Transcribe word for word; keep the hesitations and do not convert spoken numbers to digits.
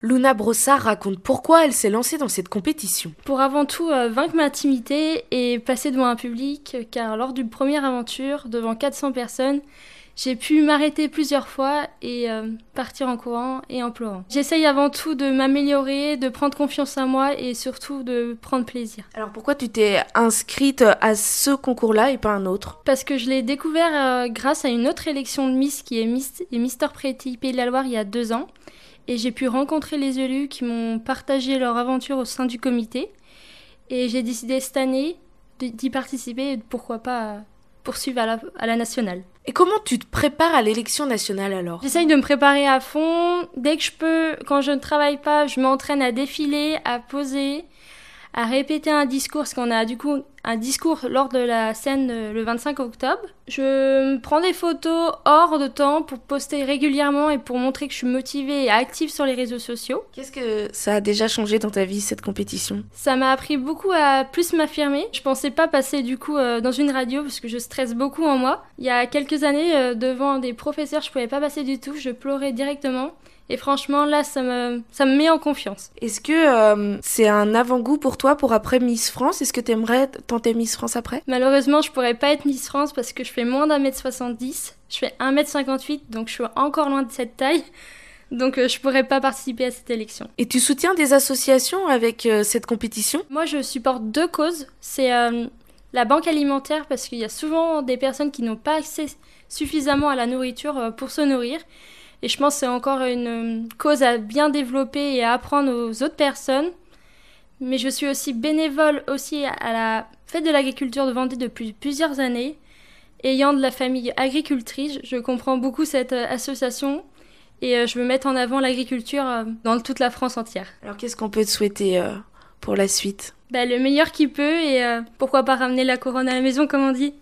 Luna Brossard raconte pourquoi elle s'est lancée dans cette compétition. Pour avant tout euh, vaincre ma timidité et passer devant un public, car lors d'une première aventure, devant quatre cents personnes, j'ai pu m'arrêter plusieurs fois et euh, partir en courant et en pleurant. J'essaye avant tout de m'améliorer, de prendre confiance en moi et surtout de prendre plaisir. Alors pourquoi tu t'es inscrite à ce concours-là et pas un autre? Parce que je l'ai découvert euh, grâce à une autre élection de Miss qui est Miss et Mister Pretty Pays de la Loire il y a deux ans. Et j'ai pu rencontrer les élus qui m'ont partagé leur aventure au sein du comité. Et j'ai décidé cette année d'y participer et pourquoi pas poursuivre à la, à la nationale. Et comment tu te prépares à l'élection nationale alors? J'essaye de me préparer à fond. Dès que je peux, quand je ne travaille pas, je m'entraîne à défiler, à poser, à répéter un discours, parce qu'on a du coup un discours lors de la scène le vingt-cinq octobre. Je prends des photos hors de temps pour poster régulièrement et pour montrer que je suis motivée et active sur les réseaux sociaux. Qu'est-ce que ça a déjà changé dans ta vie, cette compétition? Ça m'a appris beaucoup à plus m'affirmer. Je pensais pas passer du coup euh, dans une radio parce que je stresse beaucoup en moi. Il y a quelques années, euh, devant des professeurs, je pouvais pas passer du tout, je pleurais directement. Et franchement, là, ça me, ça me met en confiance. Est-ce que euh, c'est un avant-goût pour toi pour après Miss France? Est-ce que tu aimerais tenter Miss France après? Malheureusement, je pourrais pas être Miss France parce que je fais moins d'un mètre soixante-dix. Je fais un mètre cinquante-huit, donc je suis encore loin de cette taille. Donc euh, je pourrais pas participer à cette élection. Et tu soutiens des associations avec euh, cette compétition? Moi, je supporte deux causes. C'est euh, la banque alimentaire parce qu'il y a souvent des personnes qui n'ont pas accès suffisamment à la nourriture euh, pour se nourrir. Et je pense que c'est encore une cause à bien développer et à apprendre aux autres personnes. Mais je suis aussi bénévole aussi à la Fête de l'agriculture de Vendée depuis plusieurs années. Ayant de la famille agricultrice, je comprends beaucoup cette association et je veux mettre en avant l'agriculture dans toute la France entière. Alors qu'est-ce qu'on peut te souhaiter euh, pour la suite? Bah, le meilleur qui peut et euh, pourquoi pas ramener la couronne à la maison comme on dit.